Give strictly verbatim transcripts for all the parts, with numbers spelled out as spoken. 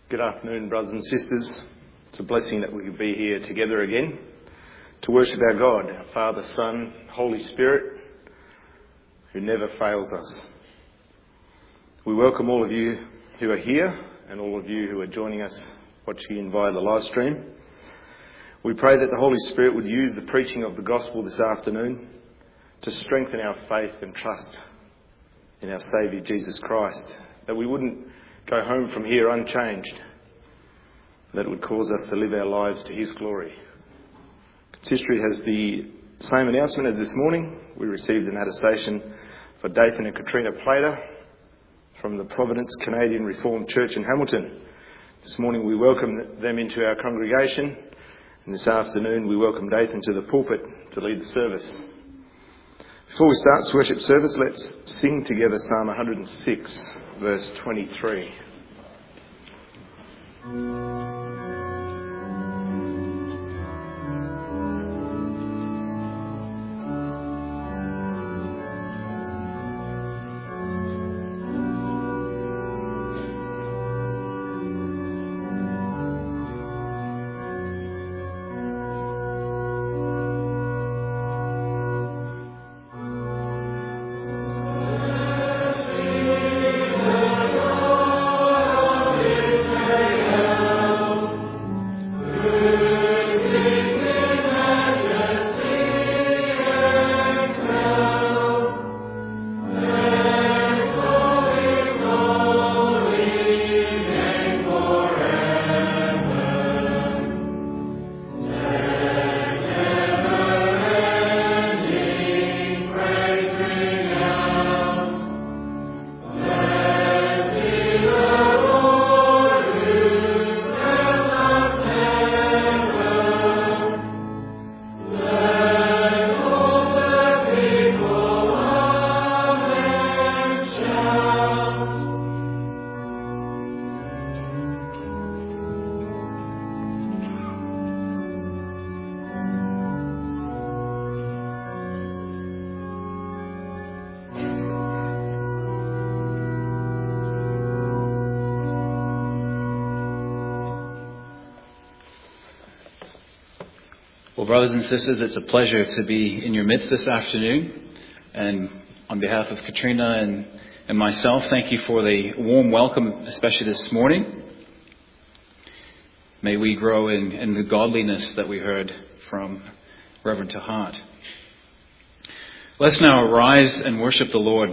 Good afternoon, brothers and sisters. It's a blessing that we could be here together again to worship our God, our Father, Son, Holy Spirit, who never fails us. We welcome all of you who are here and all of you who are joining us watching in via the live stream. We pray that the Holy Spirit would use the preaching of the gospel this afternoon to strengthen our faith and trust in our Saviour Jesus Christ, that we wouldn't go home from here unchanged, that it would cause us to live our lives to His glory. Consistory has the same announcement as this morning. We received an attestation for Dathan and Katrina Plater from the Providence Canadian Reformed Church in Hamilton. This morning we welcome them into our congregation, and this afternoon we welcome Dathan to the pulpit to lead the service. Before we start this worship service, let's sing together Psalm one hundred six, verse twenty-three. Well, brothers and sisters, it's a pleasure to be in your midst this afternoon. And on behalf of Katrina and, and myself, thank you for the warm welcome, especially this morning. May we grow in, in the godliness that we heard from Reverend Tahat. Let's now arise and worship the Lord.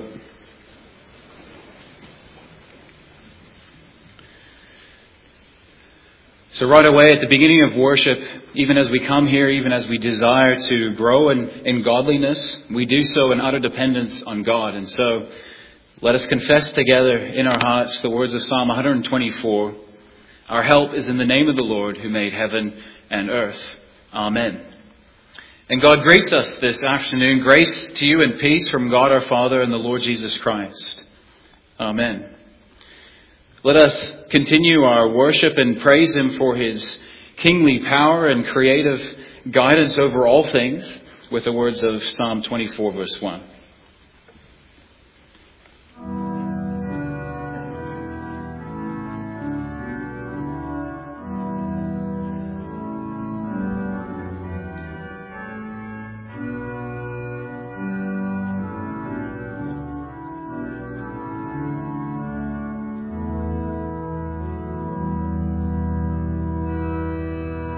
So right away at the beginning of worship, even as we come here, even as we desire to grow in, in godliness, we do so in utter dependence on God. And so let us confess together in our hearts the words of Psalm one hundred twenty-four. Our help is in the name of the Lord who made heaven and earth. Amen. And God grace us this afternoon, grace to you and peace from God our Father and the Lord Jesus Christ. Amen. Let us continue our worship and praise Him for His kingly power and creative guidance over all things with the words of Psalm twenty-four, verse one.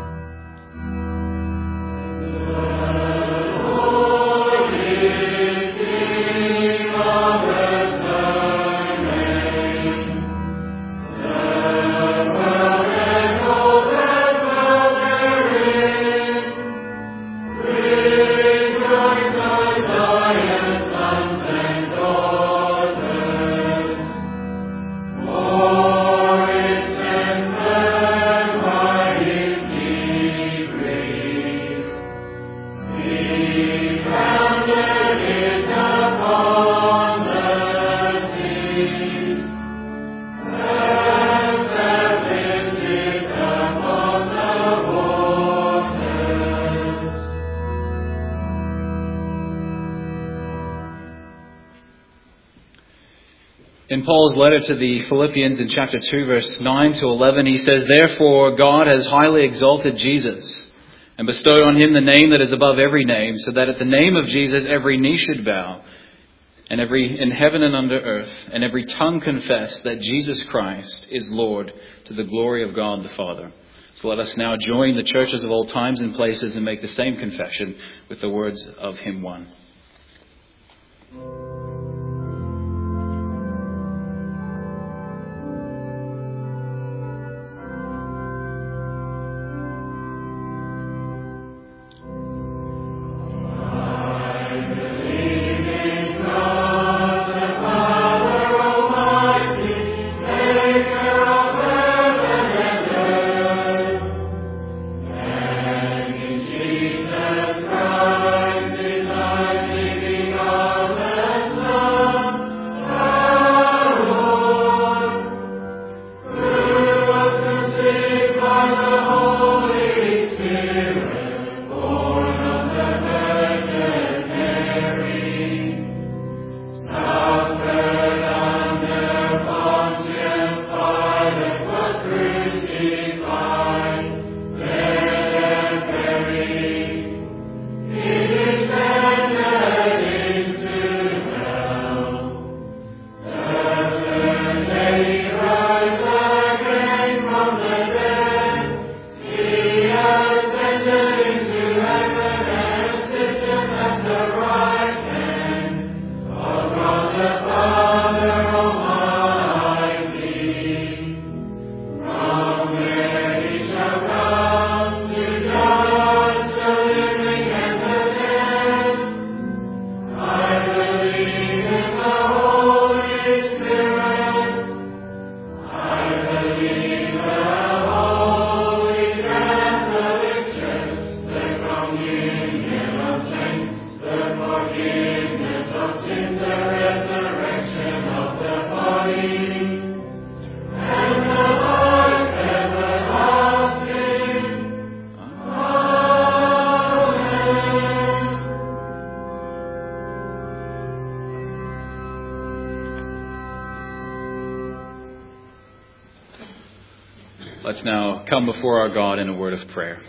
Lord, Paul's letter to the Philippians in chapter two, verse nine to eleven, he says, "Therefore God has highly exalted Jesus and bestowed on him the name that is above every name, so that at the name of Jesus every knee should bow, and every in heaven and under earth, and every tongue confess that Jesus Christ is Lord, to the glory of God the Father." So let us now join the churches of all times and places and make the same confession with the words of hymn one. Let's now come before our God in a word of prayer.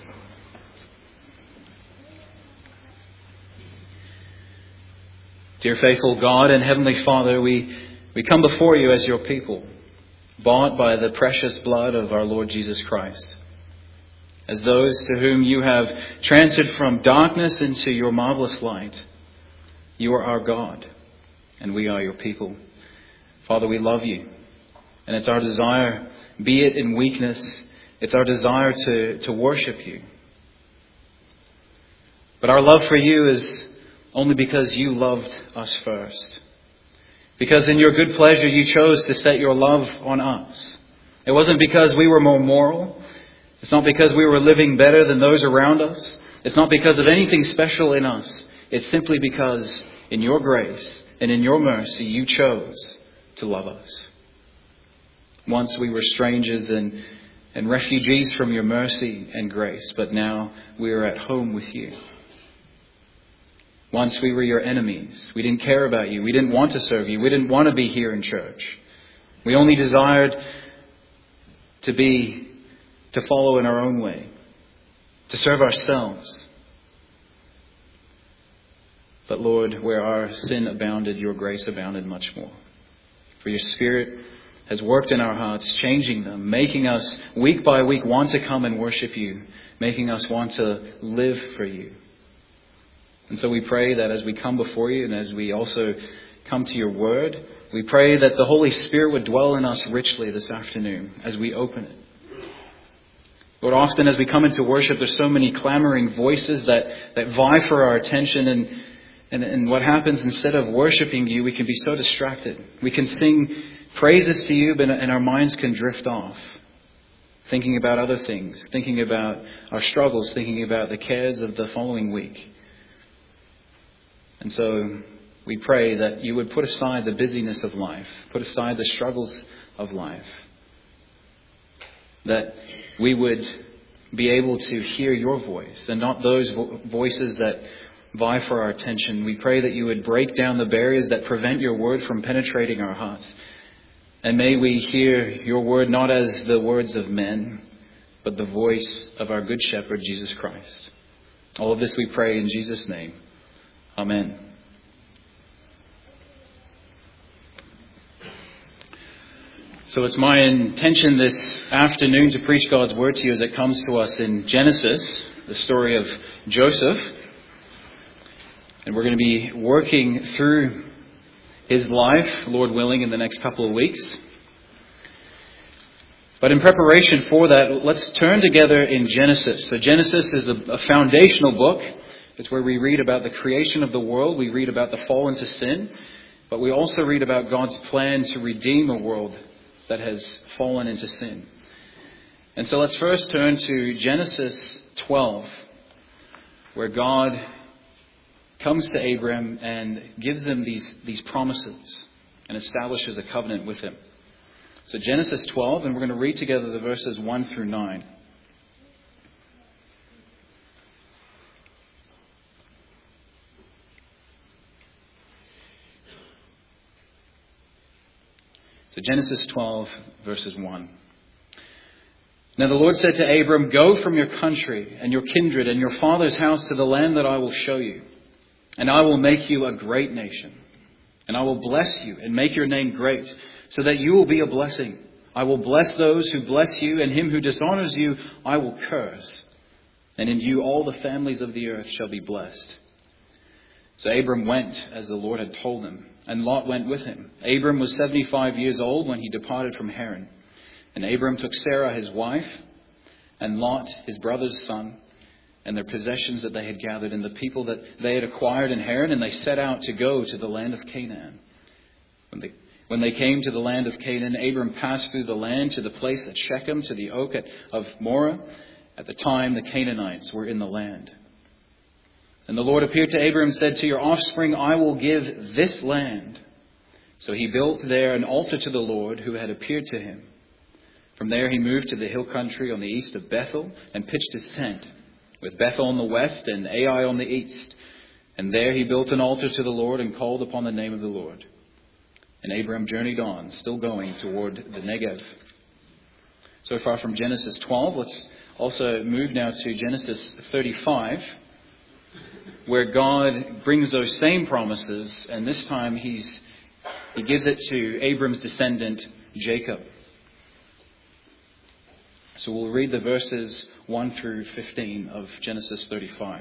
Dear faithful God and Heavenly Father, we, we come before you as your people, bought by the precious blood of our Lord Jesus Christ, as those to whom you have transferred from darkness into your marvelous light. You are our God, and we are your people. Father, we love you, and it's our desire, be it in weakness, it's our desire to, to worship you. But our love for you is only because you loved us first. Because in your good pleasure you chose to set your love on us. It wasn't because we were more moral. It's not because we were living better than those around us. It's not because of anything special in us. It's simply because in your grace and in your mercy you chose to love us. Once we were strangers and, and refugees from your mercy and grace, but now we are at home with you. Once we were your enemies. We didn't care about you. We didn't want to serve you. We didn't want to be here in church. We only desired to be, to follow in our own way, to serve ourselves. But Lord, where our sin abounded, your grace abounded much more. For your Spirit has worked in our hearts, changing them, making us week by week want to come and worship you, making us want to live for you. And so we pray that as we come before you and as we also come to your word, we pray that the Holy Spirit would dwell in us richly this afternoon as we open it. Lord, often as we come into worship, there's so many clamoring voices that, that vie for our attention. And, and, and what happens, instead of worshiping you, we can be so distracted. We can sing praises to you, but and our minds can drift off, thinking about other things, thinking about our struggles, thinking about the cares of the following week. And so we pray that you would put aside the busyness of life, put aside the struggles of life, that we would be able to hear your voice and not those vo- voices that vie for our attention. We pray that you would break down the barriers that prevent your word from penetrating our hearts, And may we hear your word not as the words of men, but the voice of our good shepherd, Jesus Christ. All of this we pray in Jesus' name. Amen. So it's my intention this afternoon to preach God's word to you as it comes to us in Genesis, the story of Joseph. And we're going to be working through his life, Lord willing, in the next couple of weeks. But in preparation for that, let's turn together in Genesis. So Genesis is a, a foundational book. It's where we read about the creation of the world. We read about the fall into sin. But we also read about God's plan to redeem a world that has fallen into sin. And so let's first turn to Genesis twelve, where God comes to Abram and gives him these, these promises and establishes a covenant with him. So Genesis twelve, and we're going to read together the verses one through nine. So Genesis twelve, verses one. Now the Lord said to Abram, "Go from your country and your kindred and your father's house to the land that I will show you. And I will make you a great nation. And I will bless you and make your name great, so that you will be a blessing. I will bless those who bless you, and him who dishonors you I will curse. And in you all the families of the earth shall be blessed." So Abram went as the Lord had told him, and Lot went with him. Abram was seventy-five years old when he departed from Haran. And Abram took Sarah his wife, and Lot his brother's son, and their possessions that they had gathered, and the people that they had acquired in Haran, and they set out to go to the land of Canaan. When they, when they came to the land of Canaan, Abram passed through the land to the place at Shechem, to the oak at, of Moreh. At the time, the Canaanites were in the land. And the Lord appeared to Abram and said, "To your offspring I will give this land." So he built there an altar to the Lord who had appeared to him. From there he moved to the hill country on the east of Bethel and pitched his tent, with Bethel on the west and Ai on the east. And there he built an altar to the Lord and called upon the name of the Lord. And Abram journeyed on, still going toward the Negev. So far from Genesis twelve, let's also move now to Genesis thirty-five, where God brings those same promises, and this time he's he gives it to Abram's descendant, Jacob. So we'll read the verses one through fifteen of Genesis thirty-five.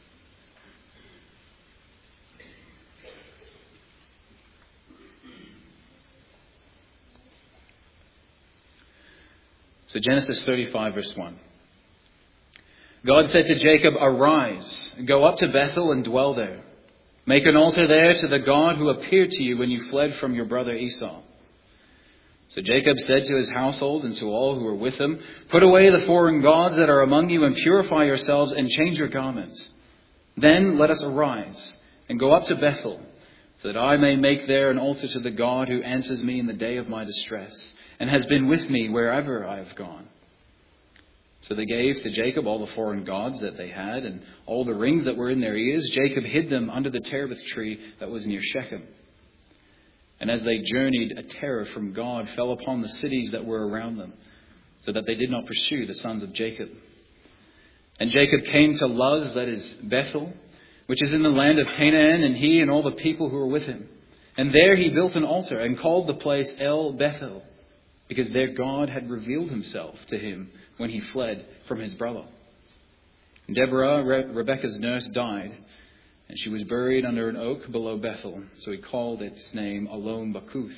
So Genesis thirty-five, verse one. God said to Jacob, "Arise, go up to Bethel and dwell there. Make an altar there to the God who appeared to you when you fled from your brother Esau." So Jacob said to his household and to all who were with him, "Put away the foreign gods that are among you and purify yourselves and change your garments. Then let us arise and go up to Bethel, so that I may make there an altar to the God who answers me in the day of my distress and has been with me wherever I have gone." So they gave to Jacob all the foreign gods that they had and all the rings that were in their ears. Jacob hid them under the terebinth tree that was near Shechem. And as they journeyed, a terror from God fell upon the cities that were around them, so that they did not pursue the sons of Jacob. And Jacob came to Luz, that is Bethel, which is in the land of Canaan, and he and all the people who were with him. And there he built an altar and called the place El Bethel, because there God had revealed himself to him when he fled from his brother. And Deborah, Re- Rebekah's nurse, died, and she was buried under an oak below Bethel. So he called its name Alon Bakuth.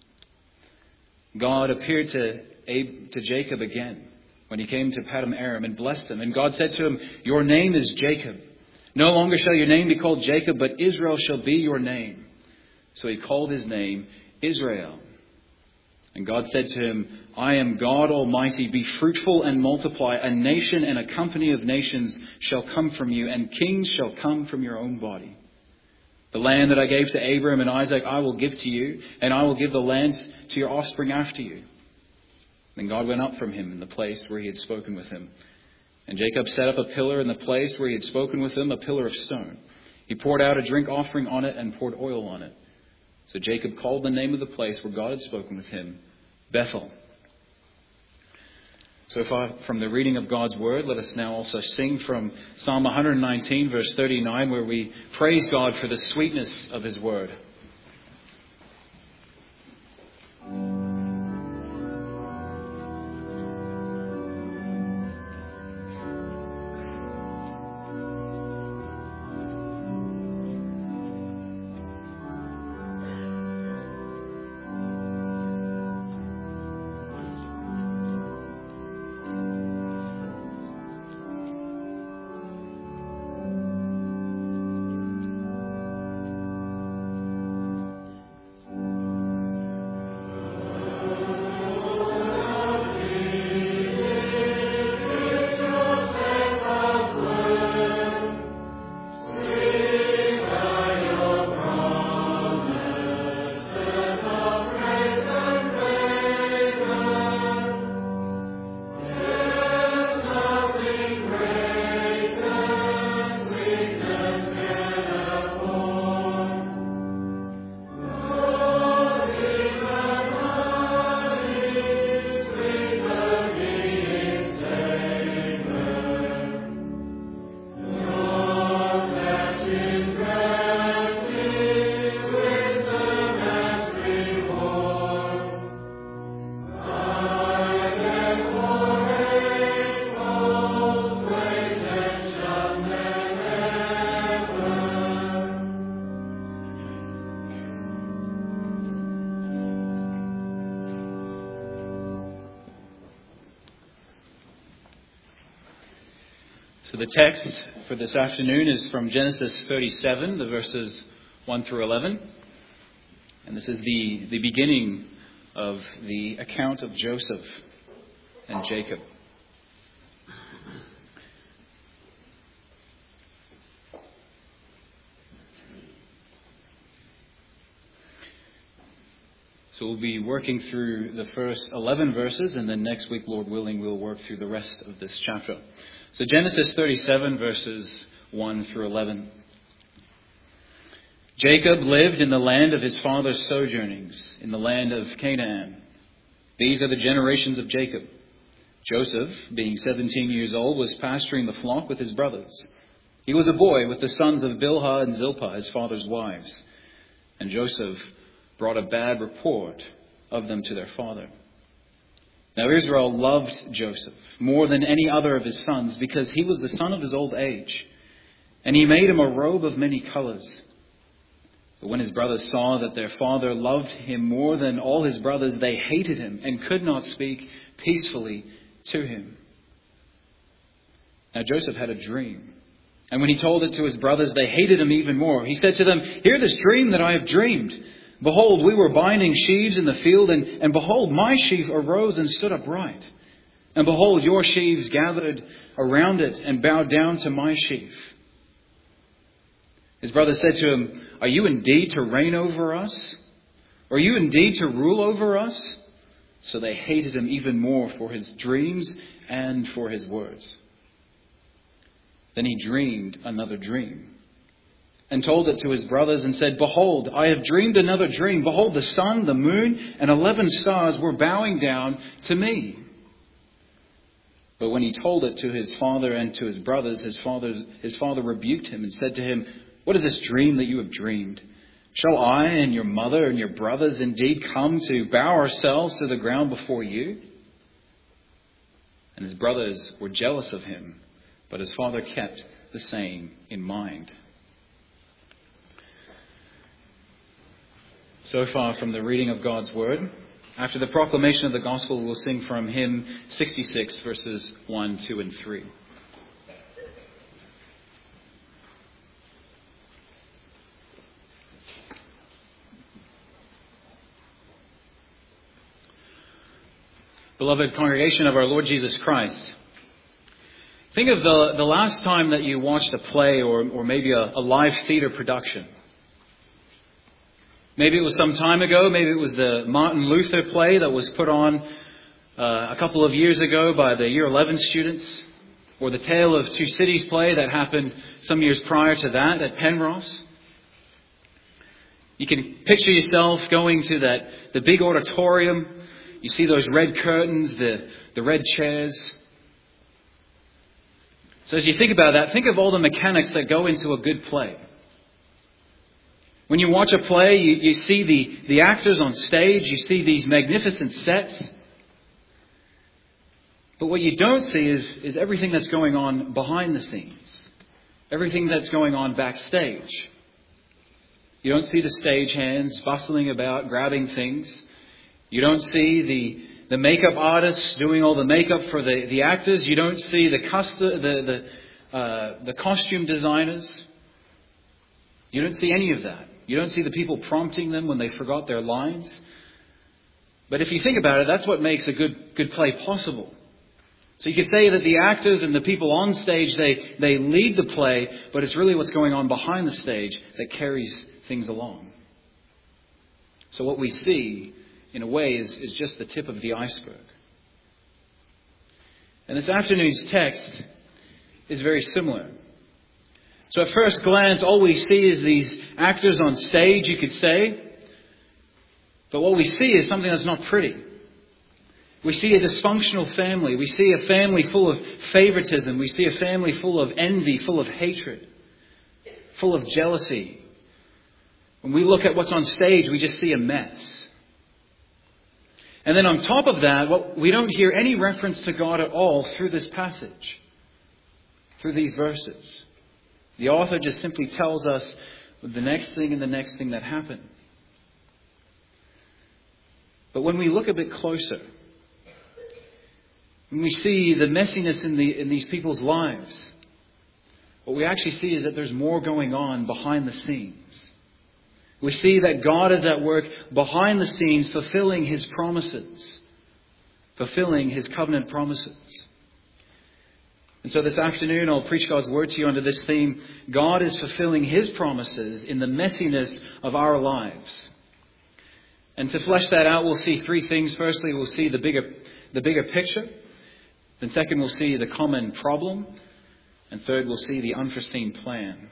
God appeared to, Ab- to Jacob again when he came to Padam Aram and blessed him. And God said to him, "Your name is Jacob. No longer shall your name be called Jacob, but Israel shall be your name." So he called his name Israel. And God said to him, "I am God Almighty. Be fruitful and multiply. A nation and a company of nations shall come from you, and kings shall come from your own body. The land that I gave to Abraham and Isaac I will give to you, and I will give the land to your offspring after you." Then God went up from him in the place where he had spoken with him. And Jacob set up a pillar in the place where he had spoken with him, a pillar of stone. He poured out a drink offering on it and poured oil on it. So Jacob called the name of the place where God had spoken with him, Bethel. So far from the reading of God's Word, let us now also sing from Psalm one nineteen, verse thirty-nine, where we praise God for the sweetness of His Word. So the text for this afternoon is from Genesis thirty-seven, the verses one through eleven. And this is the, the beginning of the account of Joseph and Jacob. So we'll be working through the first eleven verses, and then next week, Lord willing, we'll work through the rest of this chapter. So Genesis thirty-seven, verses one through eleven. Jacob lived in the land of his father's sojournings, in the land of Canaan. These are the generations of Jacob. Joseph, being seventeen years old, was pasturing the flock with his brothers. He was a boy with the sons of Bilhah and Zilpah, his father's wives. And Joseph brought a bad report of them to their father. Now Israel loved Joseph more than any other of his sons, because he was the son of his old age. And he made him a robe of many colors. But when his brothers saw that their father loved him more than all his brothers, they hated him and could not speak peacefully to him. Now Joseph had a dream. And when he told it to his brothers, they hated him even more. He said to them, "Hear this dream that I have dreamed. Behold, we were binding sheaves in the field, and, and behold, my sheaf arose and stood upright. And behold, your sheaves gathered around it and bowed down to my sheaf." His brothers said to him, "Are you indeed to reign over us? Are you indeed to rule over us?" So they hated him even more for his dreams and for his words. Then he dreamed another dream, and told it to his brothers, and said, "Behold, I have dreamed another dream. Behold, the sun, the moon, and eleven stars were bowing down to me." But when he told it to his father and to his brothers, his father, his father rebuked him and said to him, "What is this dream that you have dreamed? Shall I and your mother and your brothers indeed come to bow ourselves to the ground before you?" And his brothers were jealous of him, but his father kept the saying in mind. So far from the reading of God's Word. After the proclamation of the Gospel, we'll sing from hymn sixty-six, verses one, two, and three. Beloved congregation of our Lord Jesus Christ, think of the, the last time that you watched a play or, or maybe a, a live theater production. Maybe it was some time ago. Maybe it was the Martin Luther play that was put on uh, a couple of years ago by the Year eleven students. Or the Tale of Two Cities play that happened some years prior to that at Penrose. You can picture yourself going to that the big auditorium. You see those red curtains, the, the red chairs. So as you think about that, think of all the mechanics that go into a good play. When you watch a play, you, you see the, the actors on stage, you see these magnificent sets. But what you don't see is, is everything that's going on behind the scenes. Everything that's going on backstage. You don't see the stagehands bustling about, grabbing things. You don't see the, the makeup artists doing all the makeup for the, the actors. You don't see the, cust- the, the, uh, the costume designers. You don't see any of that. You don't see the people prompting them when they forgot their lines. But if you think about it, that's what makes a good, good play possible. So you could say that the actors and the people on stage, they, they lead the play, but it's really what's going on behind the stage that carries things along. So what we see, in a way, is, is just the tip of the iceberg. And this afternoon's text is very similar. So at first glance, all we see is these actors on stage, you could say. But what we see is something that's not pretty. We see a dysfunctional family. We see a family full of favoritism. We see a family full of envy, full of hatred, full of jealousy. When we look at what's on stage, we just see a mess. And then on top of that, what, we don't hear any reference to God at all through this passage, through these verses. The author just simply tells us the next thing and the next thing that happened. But when we look a bit closer, when we see the messiness in, the, in these people's lives, what we actually see is that there's more going on behind the scenes. We see that God is at work behind the scenes, fulfilling His promises, fulfilling His covenant promises. And so this afternoon I'll preach God's word to you under this theme. God is fulfilling His promises in the messiness of our lives. And to flesh that out, we'll see three things. Firstly, we'll see the bigger, the bigger picture. Then second, we'll see the common problem. And third, we'll see the unforeseen plan.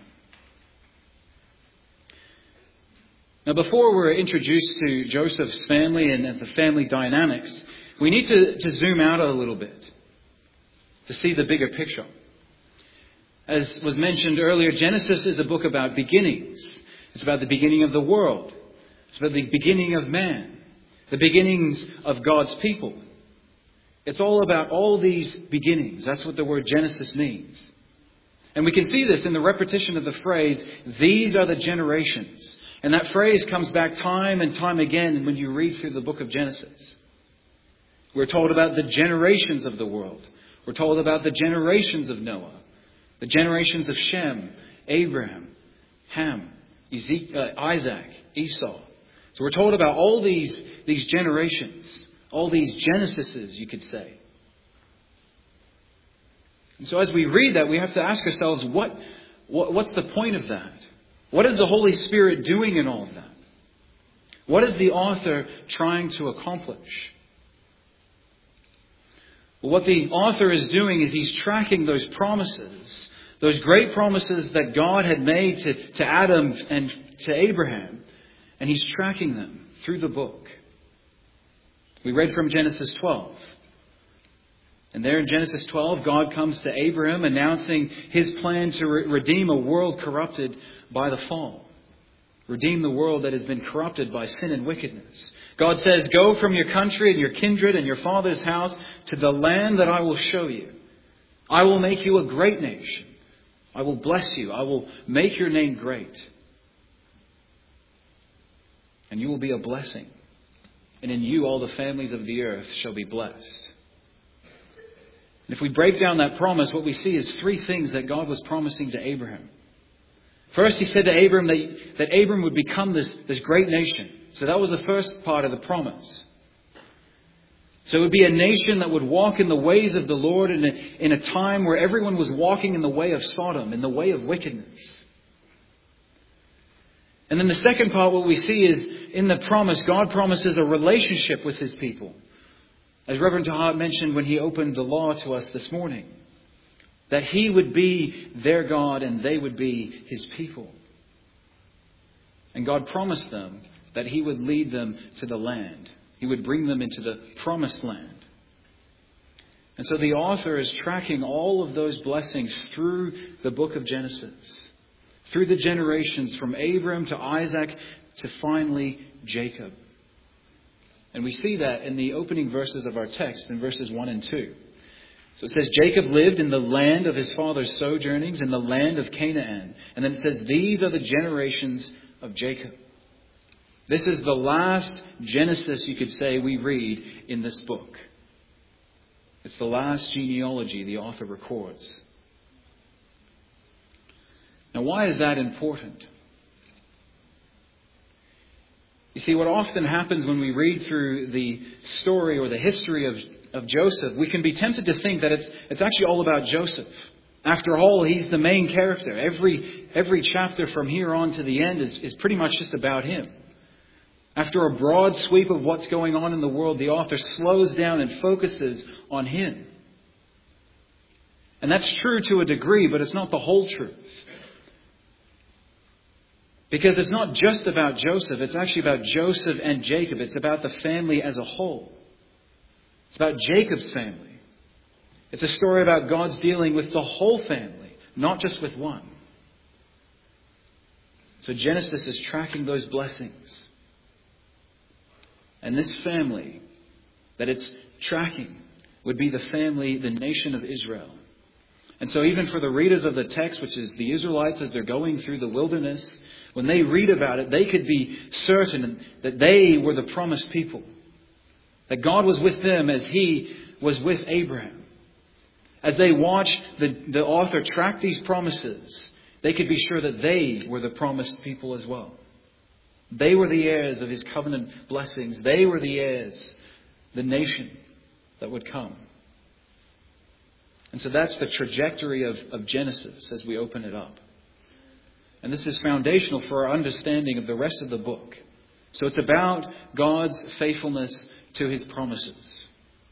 Now, before we're introduced to Joseph's family and, and the family dynamics, we need to, to zoom out a little bit to see the bigger picture. As was mentioned earlier, Genesis is a book about beginnings. It's about the beginning of the world. It's about the beginning of man. The beginnings of God's people. It's all about all these beginnings. That's what the word Genesis means. And we can see this in the repetition of the phrase, these are the generations. And that phrase comes back time and time again when you read through the book of Genesis. We're told about the generations of the world. We're told about the generations of Noah, the generations of Shem, Abraham, Ham, Isaac, Esau. So we're told about all these, these generations, all these Genesises, you could say. And so as we read that, we have to ask ourselves, what, what what's the point of that? What is the Holy Spirit doing in all of that? What is the author trying to accomplish? Well, what the author is doing is he's tracking those promises, those great promises that God had made to, to Adam and to Abraham, and he's tracking them through the book. We read from Genesis twelve. And there in Genesis twelve, God comes to Abraham announcing His plan to re- redeem a world corrupted by the fall. Redeem the world that has been corrupted by sin and wickedness. God says, go from your country and your kindred and your father's house to the land that I will show you. I will make you a great nation. I will bless you. I will make your name great. And you will be a blessing. And in you all the families of the earth shall be blessed. And if we break down that promise, what we see is three things that God was promising to Abraham. First, He said to Abraham that, that Abraham would become this, this great nation. So that was the first part of the promise. So it would be a nation that would walk in the ways of the Lord in a, in a time where everyone was walking in the way of Sodom, in the way of wickedness. And then the second part, what we see is in the promise, God promises a relationship with His people. As Reverend Tahart mentioned when he opened the law to us this morning, that He would be their God and they would be His people. And God promised them that He would lead them to the land. He would bring them into the promised land. And so the author is tracking all of those blessings through the book of Genesis, through the generations from Abram to Isaac to finally Jacob. And we see that in the opening verses of our text in verses one and two. So it says, Jacob lived in the land of his father's sojournings, in the land of Canaan. And then it says, these are the generations of Jacob. This is the last Genesis, you could say, we read in this book. It's the last genealogy the author records. Now, why is that important? You see, what often happens when we read through the story or the history of, of Joseph, we can be tempted to think that it's, it's actually all about Joseph. After all, he's the main character. Every, every chapter from here on to the end is, is pretty much just about him. After a broad sweep of what's going on in the world, the author slows down and focuses on him. And that's true to a degree, but it's not the whole truth. Because it's not just about Joseph, it's actually about Joseph and Jacob. It's about the family as a whole. It's about Jacob's family. It's a story about God's dealing with the whole family, not just with one. So Genesis is tracking those blessings. And this family that it's tracking would be the family, the nation of Israel. And so even for the readers of the text, which is the Israelites as they're going through the wilderness, when they read about it, they could be certain that they were the promised people. That God was with them as He was with Abraham. As they watch the, the author track these promises, they could be sure that they were the promised people as well. They were the heirs of His covenant blessings. They were the heirs, the nation that would come. And so that's the trajectory of, of Genesis as we open it up. And this is foundational for our understanding of the rest of the book. So it's about God's faithfulness to His promises.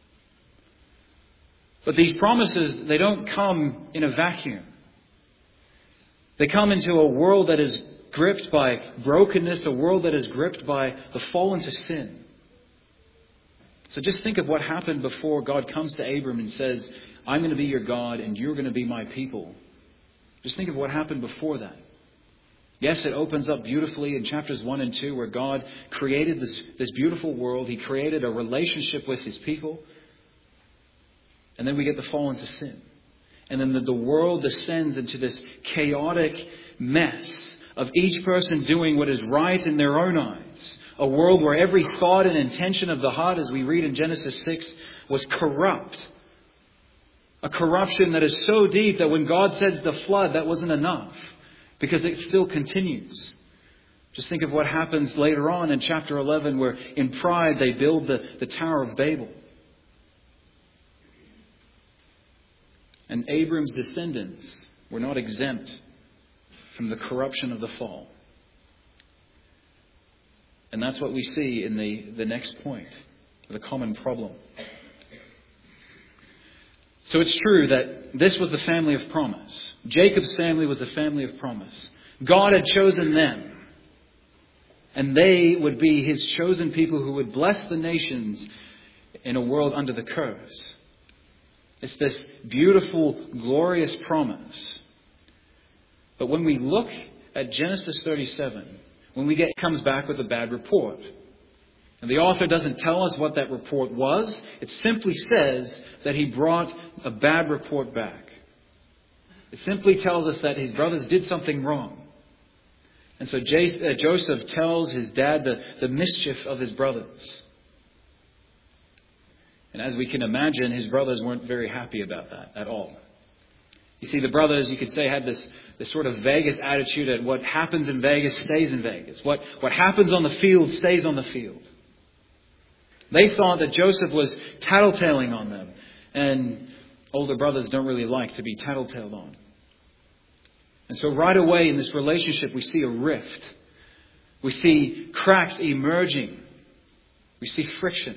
But these promises, they don't come in a vacuum. They come into a world that is gripped by brokenness, a world that is gripped by the fall into sin. So just think of what happened before God comes to Abram and says, I'm going to be your God and you're going to be my people. Just think of what happened before that. Yes, it opens up beautifully in chapters one and two where God created this, this beautiful world. He created a relationship with His people. And then we get the fall into sin. And then the, the world descends into this chaotic mess of each person doing what is right in their own eyes. A world where every thought and intention of the heart, as we read in Genesis six, was corrupt. A corruption that is so deep that when God says the flood, that wasn't enough. Because it still continues. Just think of what happens later on in chapter eleven, where in pride they build the, the Tower of Babel. And Abram's descendants were not exempt from the corruption of the fall. And that's what we see in the, the next point, the common problem. So it's true that this was the family of promise. Jacob's family was the family of promise. God had chosen them. And they would be His chosen people who would bless the nations in a world under the curse. It's this beautiful, glorious promise. But when we look at Genesis thirty-seven, when we get comes back with a bad report. And the author doesn't tell us what that report was. It simply says that he brought a bad report back. It simply tells us that his brothers did something wrong. And so Joseph tells his dad the, the mischief of his brothers. And as we can imagine, his brothers weren't very happy about that at all. You see, the brothers, you could say, had this, this sort of Vegas attitude that what happens in Vegas stays in Vegas. What, what happens on the field stays on the field. They thought that Joseph was tattletaling on them. And older brothers don't really like to be tattletailed on. And so right away in this relationship, we see a rift. We see cracks emerging. We see friction.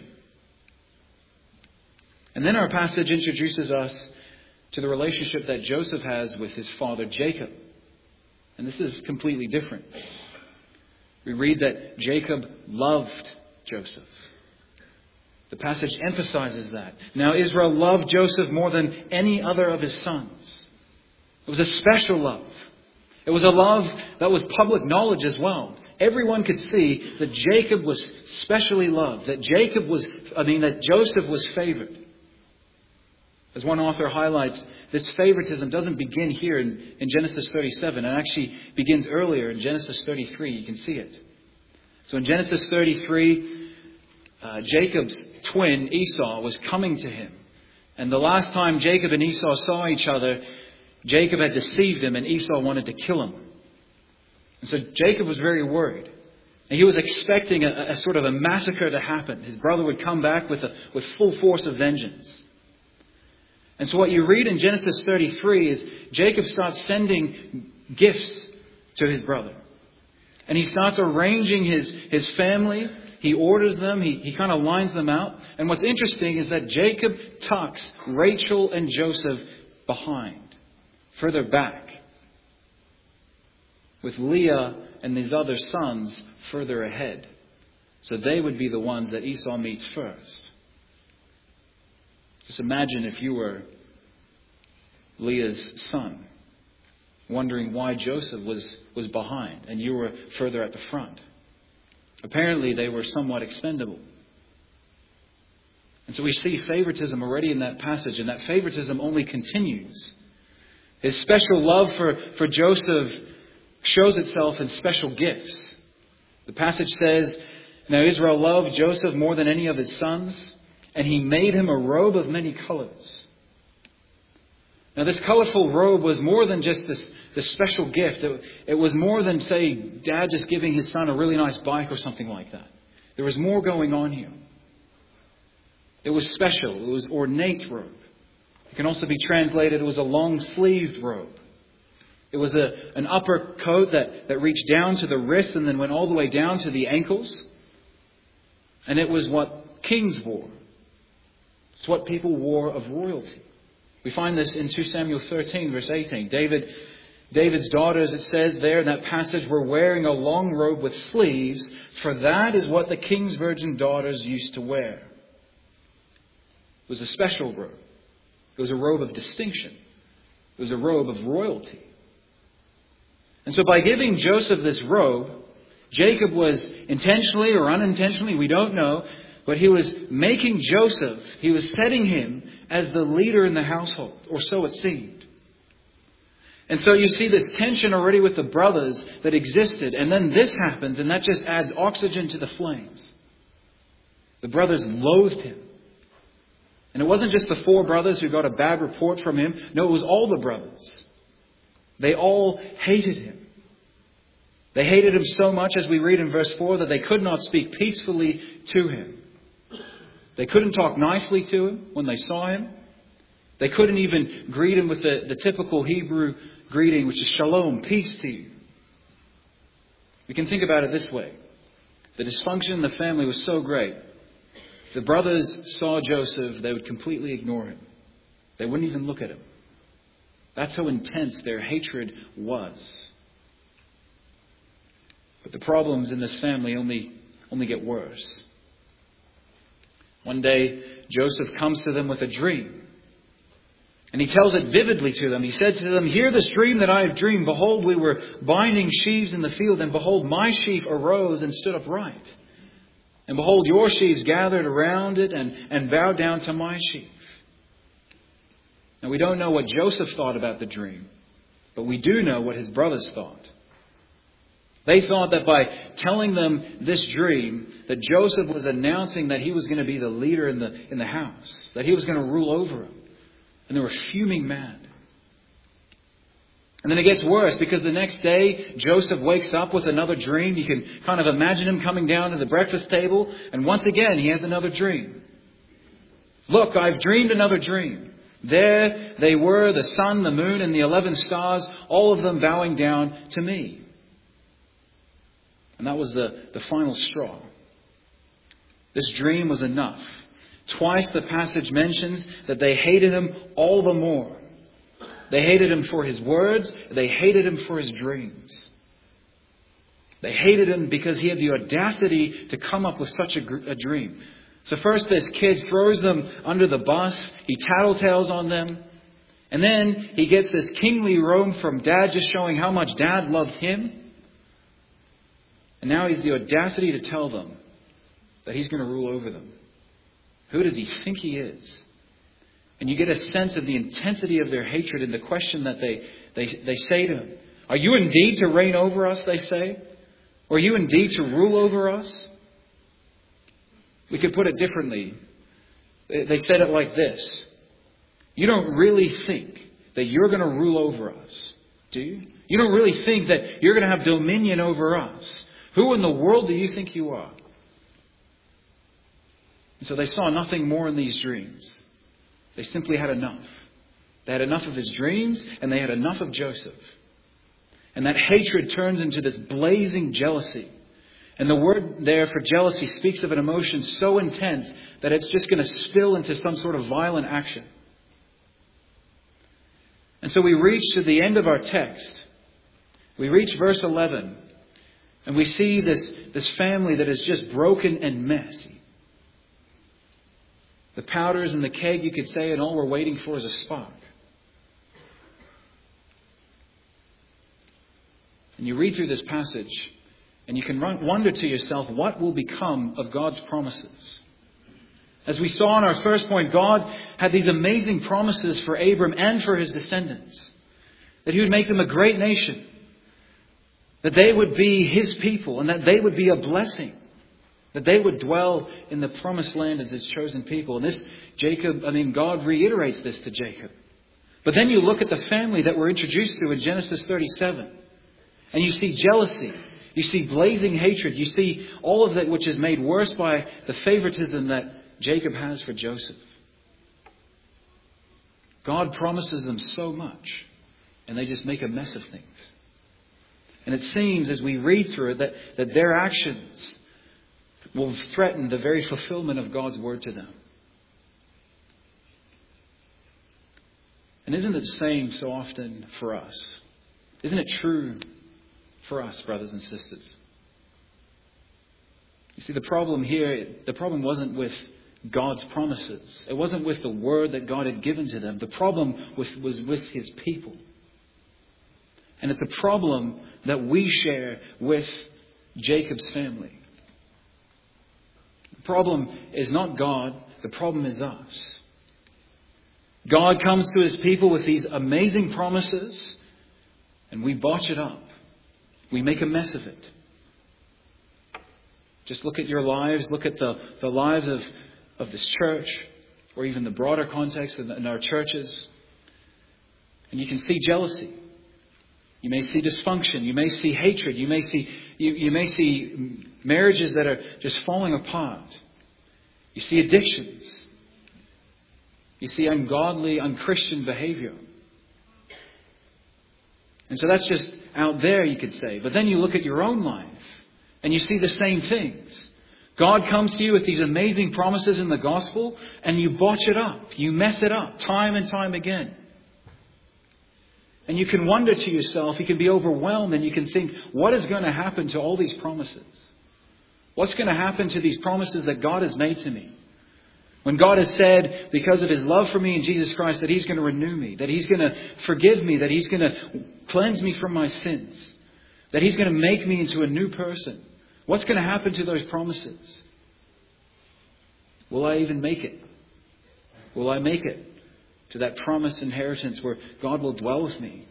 And then our passage introduces us to the relationship that Joseph has with his father Jacob. And this is completely different. We read that Jacob loved Joseph. The passage emphasizes that. Now Israel loved Joseph more than any other of his sons. It was a special love. It was a love that was public knowledge as well. Everyone could see that Jacob was specially loved, that Jacob was, I mean, that Joseph was favored. As one author highlights, this favoritism doesn't begin here in, in Genesis thirty-seven. It actually begins earlier in Genesis thirty-three. You can see it. So in Genesis thirty-three, uh, Jacob's twin Esau was coming to him. And the last time Jacob and Esau saw each other, Jacob had deceived him and Esau wanted to kill him. And so Jacob was very worried. And he was expecting a, a sort of a massacre to happen. His brother would come back with, a, with full force of vengeance. And so what you read in Genesis thirty-three is Jacob starts sending gifts to his brother. And he starts arranging his, his family. He orders them. He, he kind of lines them out. And what's interesting is that Jacob tucks Rachel and Joseph behind, further back, with Leah and his other sons further ahead. So they would be the ones that Esau meets first. Just imagine if you were Leah's son, wondering why Joseph was, was behind and you were further at the front. Apparently they were somewhat expendable. And so we see favoritism already in that passage, and that favoritism only continues. His special love for, for Joseph shows itself in special gifts. The passage says, "Now Israel loved Joseph more than any of his sons, and he made him a robe of many colors." Now this colorful robe was more than just this, this special gift. It, it was more than, say, dad just giving his son a really nice bike or something like that. There was more going on here. It was special. It was ornate robe. It can also be translated, it was a long-sleeved robe. It was a, an upper coat that, that reached down to the wrists and then went all the way down to the ankles. And it was what kings wore. It's what people wore of royalty. We find this in Second Samuel thirteen, verse eighteen. David, David's daughters, it says there in that passage, were wearing a long robe with sleeves, for that is what the king's virgin daughters used to wear. It was a special robe. It was a robe of distinction. It was a robe of royalty. And so by giving Joseph this robe, Jacob was intentionally or unintentionally, we don't know, but he was making Joseph, he was setting him as the leader in the household, or so it seemed. And so you see this tension already with the brothers that existed, and then this happens, and that just adds oxygen to the flames. The brothers loathed him. And it wasn't just the four brothers who got a bad report from him. No, it was all the brothers. They all hated him. They hated him so much, as we read in verse four, that they could not speak peacefully to him. They couldn't talk nicely to him when they saw him. They couldn't even greet him with the, the typical Hebrew greeting, which is shalom, peace to you. We can think about it this way. The dysfunction in the family was so great. If the brothers saw Joseph, they would completely ignore him. They wouldn't even look at him. That's how intense their hatred was. But the problems in this family only, only get worse. One day, Joseph comes to them with a dream. And he tells it vividly to them. He said to them, "Hear this dream that I have dreamed. Behold, we were binding sheaves in the field, and behold, my sheaf arose and stood upright. And behold, your sheaves gathered around it and, and bowed down to my sheaf." Now, we don't know what Joseph thought about the dream, but we do know what his brothers thought. They thought that by telling them this dream, that Joseph was announcing that he was going to be the leader in the, in the house, that he was going to rule over them. And they were fuming mad. And then it gets worse, because the next day Joseph wakes up with another dream. You can kind of imagine him coming down to the breakfast table, and once again he has another dream. "Look, I've dreamed another dream. There they were, the sun, the moon, and the eleven stars, all of them bowing down to me." And that was the, the final straw. This dream was enough. Twice the passage mentions that they hated him all the more. They hated him for his words. They hated him for his dreams. They hated him because he had the audacity to come up with such a, a dream. So first this kid throws them under the bus. He tattletales on them. And then he gets this kingly robe from Dad, just showing how much Dad loved him. And now he's the audacity to tell them that he's going to rule over them. Who does he think he is? And you get a sense of the intensity of their hatred in the question that they, they, they say to him. Are you indeed to reign over us, they say? Or are you indeed to rule over us? We could put it differently. They said it like this. You don't really think that you're going to rule over us, do you? You don't really think that you're going to have dominion over us. Who in the world do you think you are? And so they saw nothing more in these dreams. They simply had enough. They had enough of his dreams, and they had enough of Joseph. And that hatred turns into this blazing jealousy. And the word there for jealousy speaks of an emotion so intense that it's just going to spill into some sort of violent action. And so we reach to the end of our text. We reach verse eleven. And we see this, this family that is just broken and messy. The powder's in the keg, you could say, and all we're waiting for is a spark. And you read through this passage, and you can wonder to yourself, what will become of God's promises? As we saw in our first point, God had these amazing promises for Abram and for his descendants. That he would make them a great nation. That they would be his people and that they would be a blessing. That they would dwell in the promised land as his chosen people. And this, Jacob, I mean, God reiterates this to Jacob. But then you look at the family that we're introduced to in Genesis thirty-seven. And you see jealousy. You see blazing hatred. You see all of that which is made worse by the favoritism that Jacob has for Joseph. God promises them so much, and they just make a mess of things. And it seems as we read through it that, that their actions will threaten the very fulfillment of God's word to them. And isn't it the same so often for us? Isn't it true for us, brothers and sisters? You see, the problem here, the problem wasn't with God's promises. It wasn't with the word that God had given to them. The problem was, was with his people. And it's a problem that we share with Jacob's family. The problem is not God. The problem is us. God comes to his people with these amazing promises, and we botch it up. We make a mess of it. Just look at your lives. Look at the, the lives of, of this church, or even the broader context in, in our churches. And you can see jealousy. You may see dysfunction. You may see hatred. You may see, you, you may see marriages that are just falling apart. You see addictions. You see ungodly, unchristian behavior. And so that's just out there, you could say. But then you look at your own life and you see the same things. God comes to you with these amazing promises in the gospel and you botch it up. You mess it up time and time again. And you can wonder to yourself, you can be overwhelmed and you can think, what is going to happen to all these promises? What's going to happen to these promises that God has made to me? When God has said, because of his love for me in Jesus Christ, that he's going to renew me, that he's going to forgive me, that he's going to cleanse me from my sins, that he's going to make me into a new person. What's going to happen to those promises? Will I even make it? Will I make it to that promised inheritance where God will dwell with me?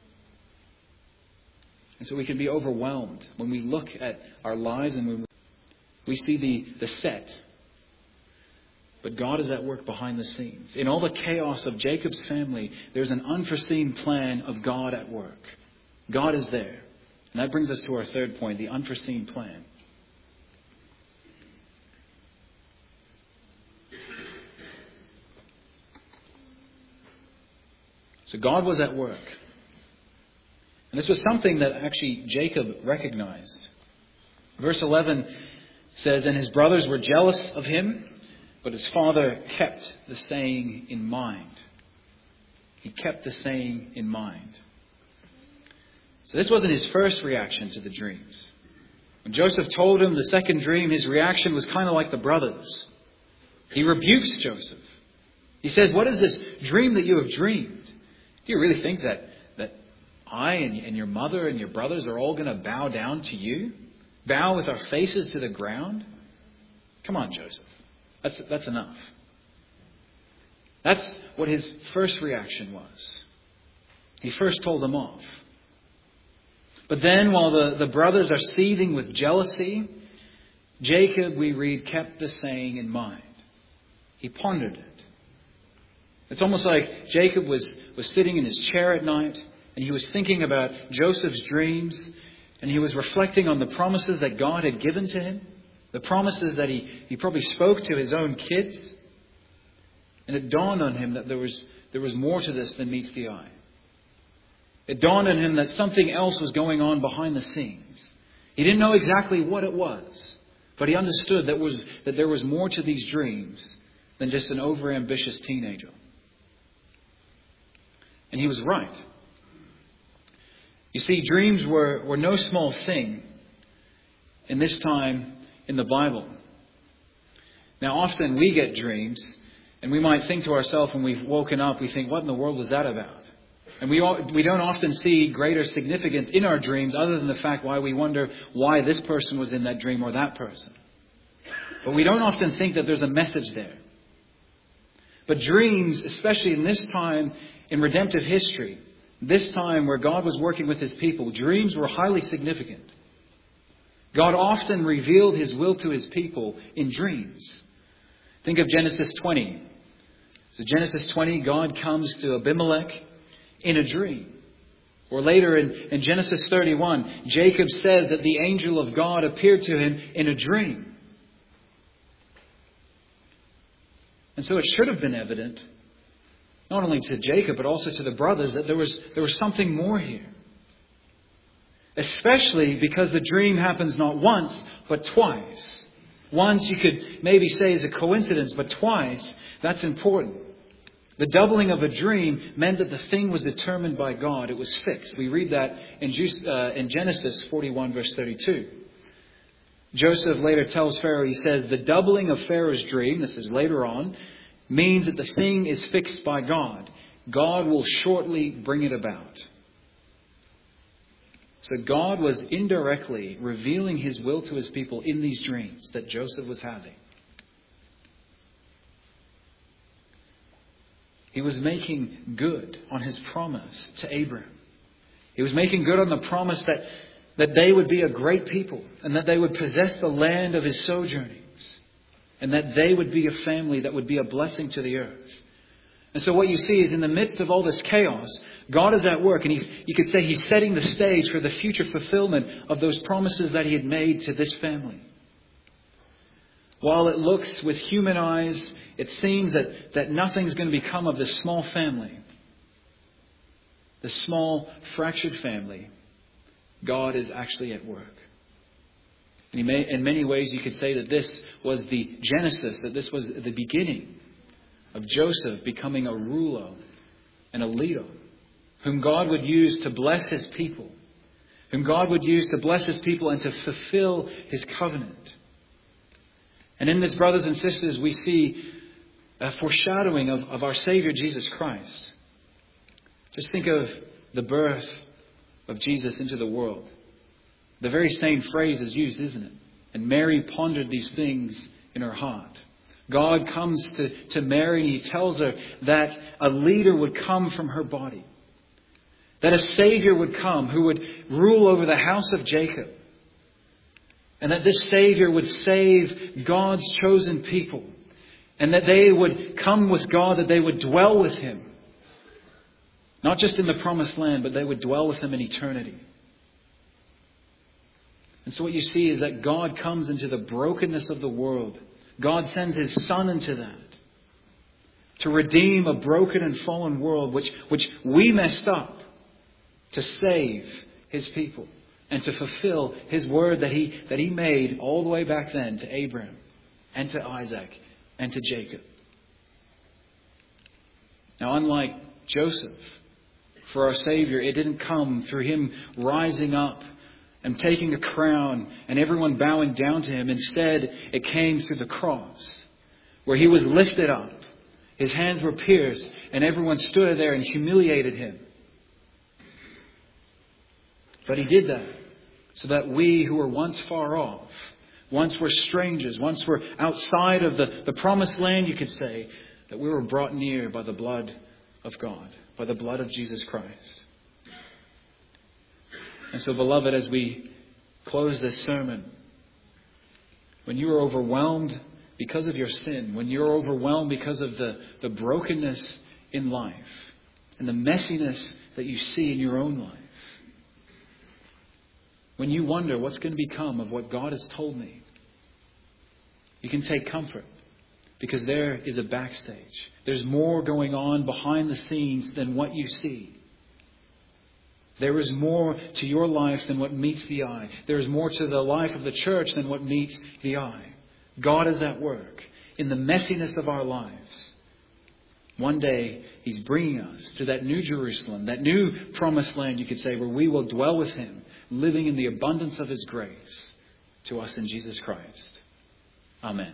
And so we can be overwhelmed when we look at our lives and when we see the, the set. But God is at work behind the scenes. In all the chaos of Jacob's family, there's an unforeseen plan of God at work. God is there. And that brings us to our third point, the unforeseen plan. So God was at work. And this was something that actually Jacob recognized. Verse eleven says, and his brothers were jealous of him, but his father kept the saying in mind. He kept the saying in mind. So this wasn't his first reaction to the dreams. When Joseph told him the second dream, his reaction was kind of like the brothers. He rebukes Joseph. He says, what is this dream that you have dreamed? Do you really think that, that I and, and your mother and your brothers are all going to bow down to you? Bow with our faces to the ground? Come on, Joseph. That's, that's enough. That's what his first reaction was. He first told them off. But then, while the, the brothers are seething with jealousy, Jacob, we read, kept the saying in mind. He pondered it. It's almost like Jacob was, was sitting in his chair at night and he was thinking about Joseph's dreams and he was reflecting on the promises that God had given to him, the promises that he, he probably spoke to his own kids. And it dawned on him that there was, there was more to this than meets the eye. It dawned on him that something else was going on behind the scenes. He didn't know exactly what it was, but he understood that, was, that there was more to these dreams than just an overambitious teenager. And he was right. You see, dreams were, were no small thing in this time in the Bible. Now, often we get dreams, and we might think to ourselves when we've woken up, we think, what in the world was that about? And we all, we don't often see greater significance in our dreams other than the fact why we wonder why this person was in that dream or that person. But we don't often think that there's a message there. But dreams, especially in this time in redemptive history, this time where God was working with His people, dreams were highly significant. God often revealed His will to His people in dreams. Think of Genesis twenty. So Genesis twenty, God comes to Abimelech in a dream. Or later in, in Genesis thirty-one, Jacob says that the angel of God appeared to him in a dream. And so it should have been evident, not only to Jacob, but also to the brothers, that there was, there was something more here. Especially because the dream happens not once, but twice. Once you could maybe say is a coincidence, but twice, that's important. The doubling of a dream meant that the thing was determined by God. It was fixed. We read that in, uh, in Genesis forty-one, verse thirty-two. Joseph later tells Pharaoh, he says, the doubling of Pharaoh's dream, this is later on, means that the thing is fixed by God. God will shortly bring it about. So God was indirectly revealing His will to His people in these dreams that Joseph was having. He was making good on His promise to Abraham. He was making good on the promise that, that they would be a great people and that they would possess the land of His sojournings and that they would be a family that would be a blessing to the earth. And so what you see is in the midst of all this chaos, God is at work, and he's, you could say He's setting the stage for the future fulfillment of those promises that He had made to this family. While it looks with human eyes, it seems that, that nothing's going to become of this small family. This small, fractured family. God is actually at work. And may, in many ways, you could say that this was the genesis, that this was the beginning of Joseph becoming a ruler and a leader, whom God would use to bless His people, whom God would use to bless His people and to fulfill His covenant. And in this, brothers and sisters, we see a foreshadowing of, of our Savior Jesus Christ. Just think of the birth of Jesus into the world. The very same phrase is used, isn't it? And Mary pondered these things in her heart. God comes to, to Mary and He tells her that a leader would come from her body. That a Savior would come who would rule over the house of Jacob. And that this Savior would save God's chosen people. And that they would come with God, that they would dwell with Him. Not just in the promised land, but they would dwell with Him in eternity. And so what you see is that God comes into the brokenness of the world. God sends His Son into that. To redeem a broken and fallen world which, which we messed up. To save His people. And to fulfill His word that He, that He made all the way back then to Abraham. And to Isaac. And to Jacob. Now, unlike Joseph, for our Savior, it didn't come through Him rising up and taking a crown and everyone bowing down to Him. Instead, it came through the cross. where he was lifted up, his hands were pierced, and everyone stood there and humiliated him. But he did that so that we who were once far off, once were strangers, once were outside of the, the promised land, you could say, that we were brought near by the blood of God, by the blood of Jesus Christ. And so, beloved, as we close this sermon, when you are overwhelmed because of your sin, when you're overwhelmed because of the, the brokenness in life and the messiness that you see in your own life, when you wonder what's going to become of what God has told me, you can take comfort because there is a backstage. There's more going on behind the scenes than what you see. There is more to your life than what meets the eye. There is more to the life of the church than what meets the eye. God is at work in the messiness of our lives. One day, He's bringing us to that new Jerusalem, that new promised land, you could say, where we will dwell with Him, living in the abundance of His grace to us in Jesus Christ. Amen.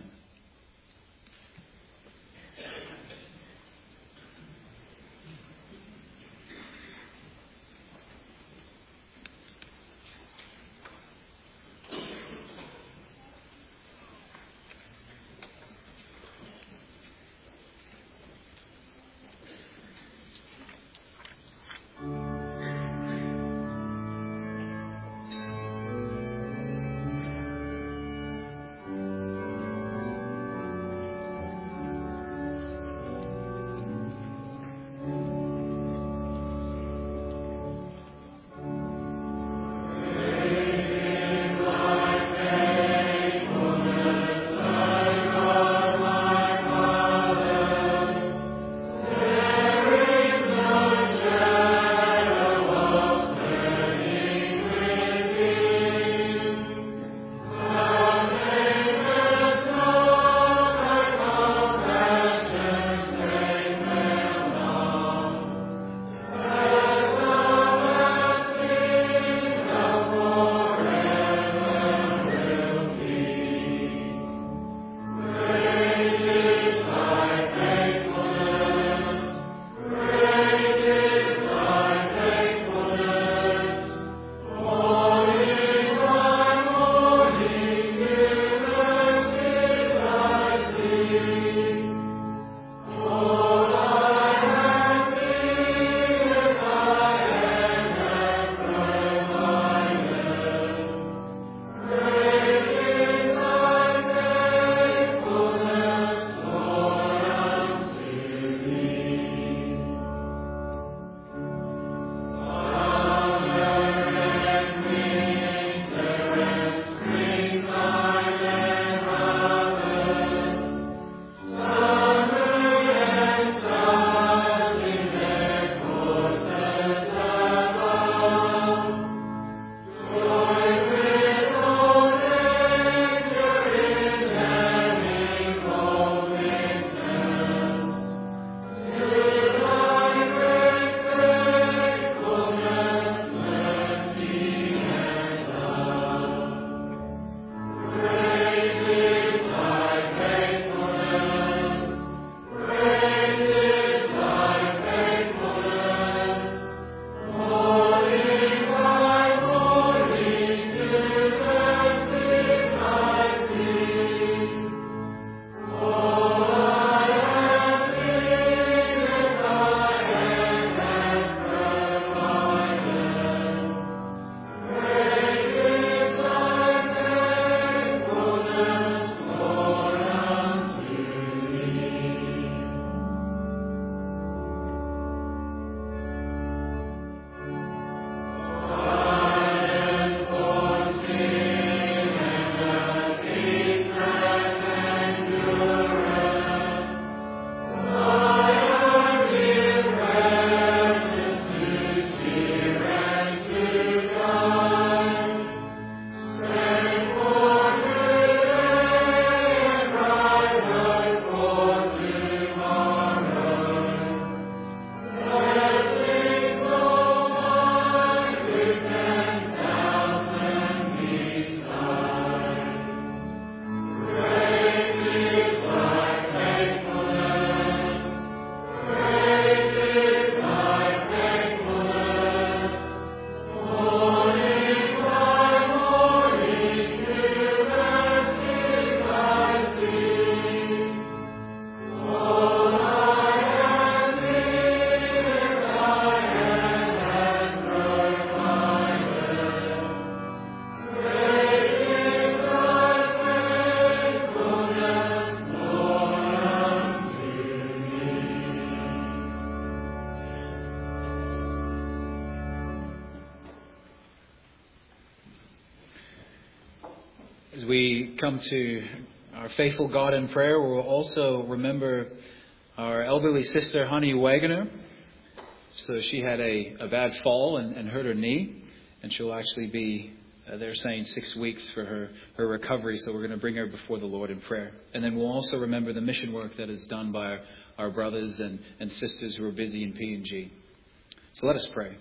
As we come to our faithful God in prayer, we'll also remember our elderly sister, Honey Wagoner. So she had a, a bad fall and, and hurt her knee, and she'll actually be, uh, they're saying, six weeks for her, her recovery. So we're going to bring her before the Lord in prayer. And then we'll also remember the mission work that is done by our, our brothers and, and sisters who are busy in P N G. So let us pray.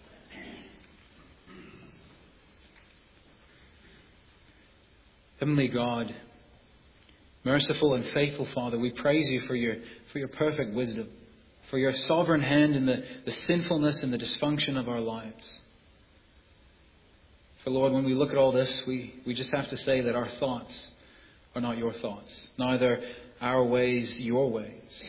Heavenly God, merciful and faithful Father, we praise you for your for your perfect wisdom, for your sovereign hand in the, the sinfulness and the dysfunction of our lives. For Lord, when we look at all this, we, we just have to say that our thoughts are not your thoughts, neither our ways your ways.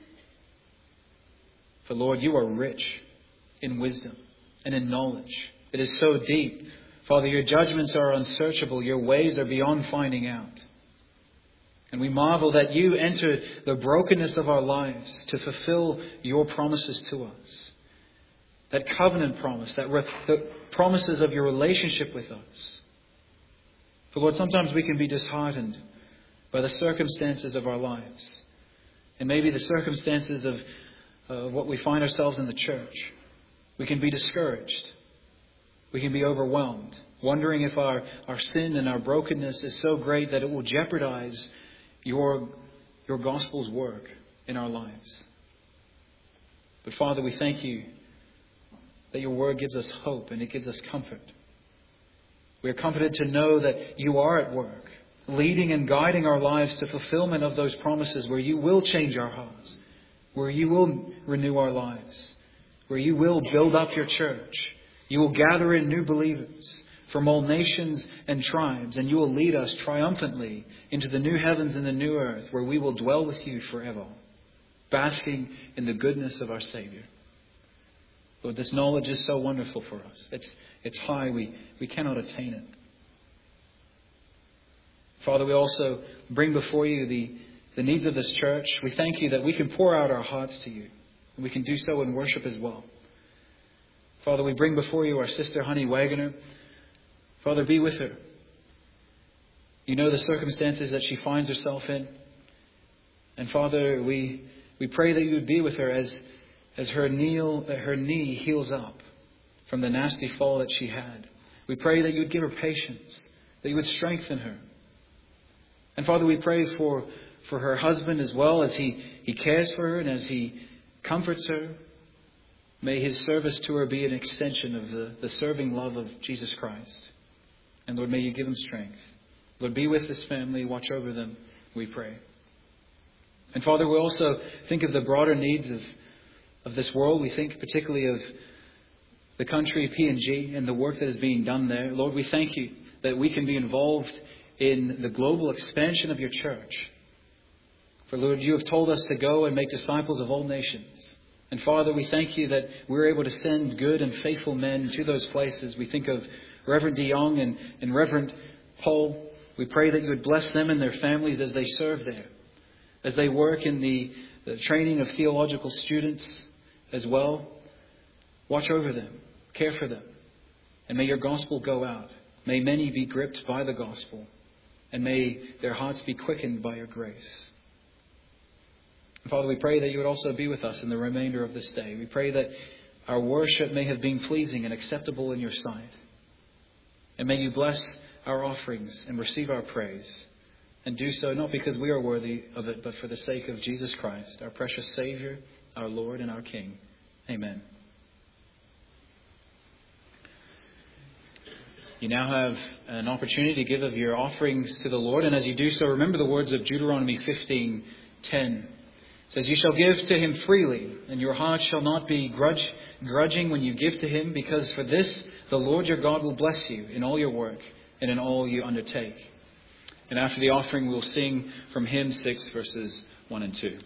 For Lord, you are rich in wisdom and in knowledge. It is so deep. Father, your judgments are unsearchable. Your ways are beyond finding out. And we marvel that you enter the brokenness of our lives to fulfill your promises to us. That covenant promise, that re- the promises of your relationship with us. For Lord, sometimes we can be disheartened by the circumstances of our lives. And maybe the circumstances of uh, what we find ourselves in the church. We can be discouraged. We can be overwhelmed, wondering if our, our sin and our brokenness is so great that it will jeopardize your, your gospel's work in our lives. But Father, we thank you that your word gives us hope and it gives us comfort. We are comforted to know that you are at work, leading and guiding our lives to fulfillment of those promises where you will change our hearts, where you will renew our lives, where you will build up your church. You will gather in new believers from all nations and tribes, and you will lead us triumphantly into the new heavens and the new earth, where we will dwell with you forever, basking in the goodness of our Savior. Lord, this knowledge is so wonderful for us. It's, it's high. We, we cannot attain it. Father, we also bring before you the, the needs of this church. We thank you that we can pour out our hearts to you, and we can do so in worship as well. Father, we bring before you our sister, Honey Wagoner. Father, be with her. You know the circumstances that she finds herself in. And Father, we we pray that you would be with her as, as her, kneel, her knee heals up from the nasty fall that she had. We pray that you would give her patience, that you would strengthen her. And Father, we pray for, for her husband as well, as he, he cares for her and as he comforts her. May his service to her be an extension of the, the serving love of Jesus Christ. And Lord, may you give him strength. Lord, be with this family. Watch over them, we pray. And Father, we also think of the broader needs of, of this world. We think particularly of the country, P N G, and the work that is being done there. Lord, we thank you that we can be involved in the global expansion of your church. For Lord, you have told us to go and make disciples of all nations. And Father, we thank you that we're able to send good and faithful men to those places. We think of Reverend DeYoung and, and Reverend Paul. We pray that you would bless them and their families as they serve there, as they work in the, the training of theological students as well. Watch over them, care for them, and may your gospel go out. May many be gripped by the gospel, and may their hearts be quickened by your grace. Father, we pray that you would also be with us in the remainder of this day. We pray that our worship may have been pleasing and acceptable in your sight. And may you bless our offerings and receive our praise. And do so not because we are worthy of it, but for the sake of Jesus Christ, our precious Savior, our Lord and our King. Amen. You now have an opportunity to give of your offerings to the Lord. And as you do so, remember the words of Deuteronomy fifteen ten. It says, you shall give to him freely, and your heart shall not be grudge, grudging when you give to him, because for this the Lord your God will bless you in all your work and in all you undertake. And after the offering, we'll sing from hymn six, verses one and two.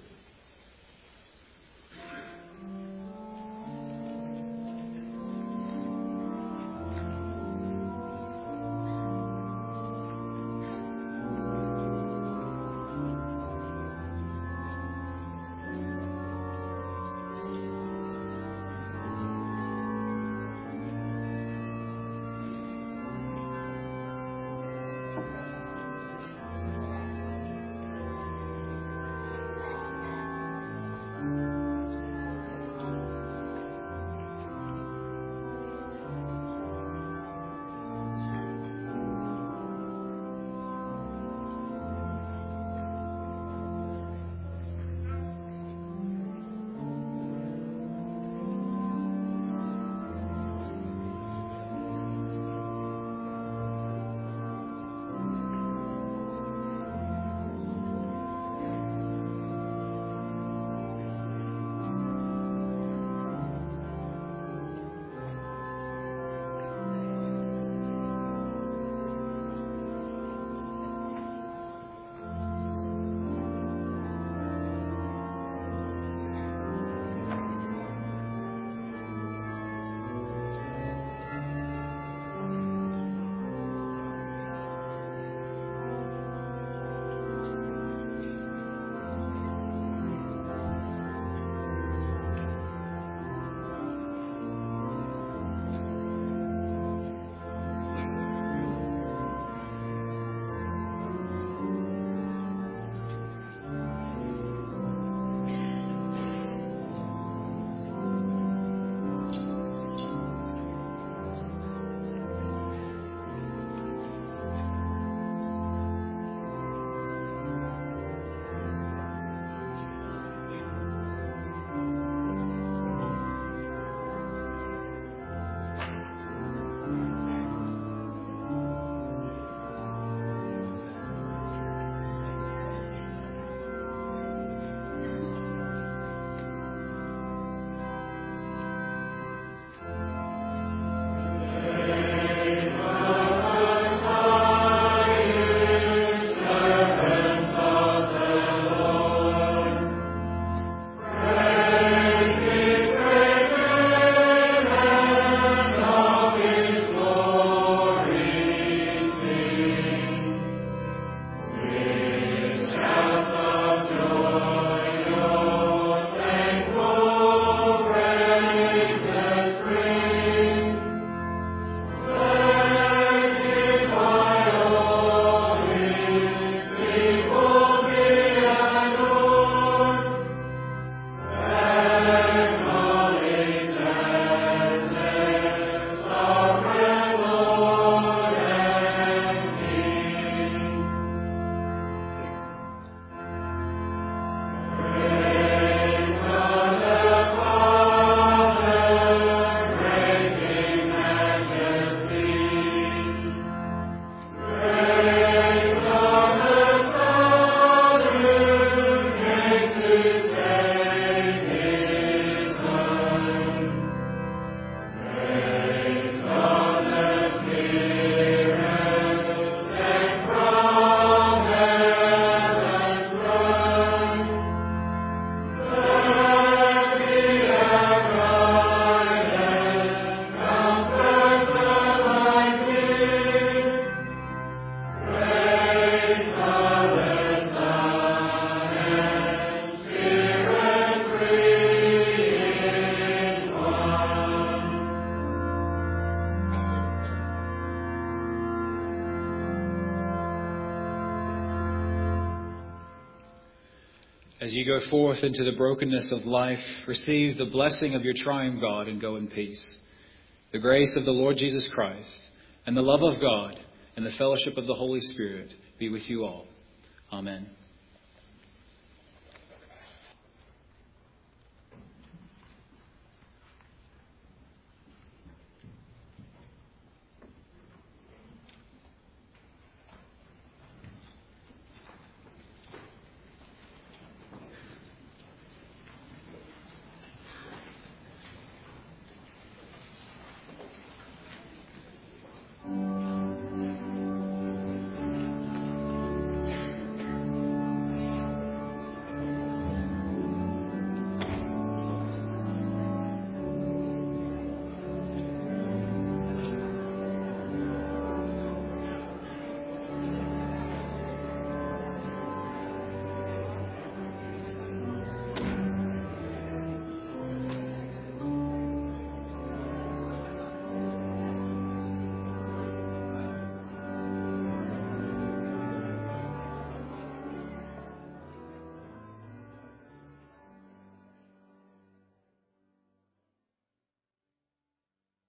As you go forth into the brokenness of life, receive the blessing of your triune God and go in peace. The grace of the Lord Jesus Christ and the love of God and the fellowship of the Holy Spirit be with you all. Amen.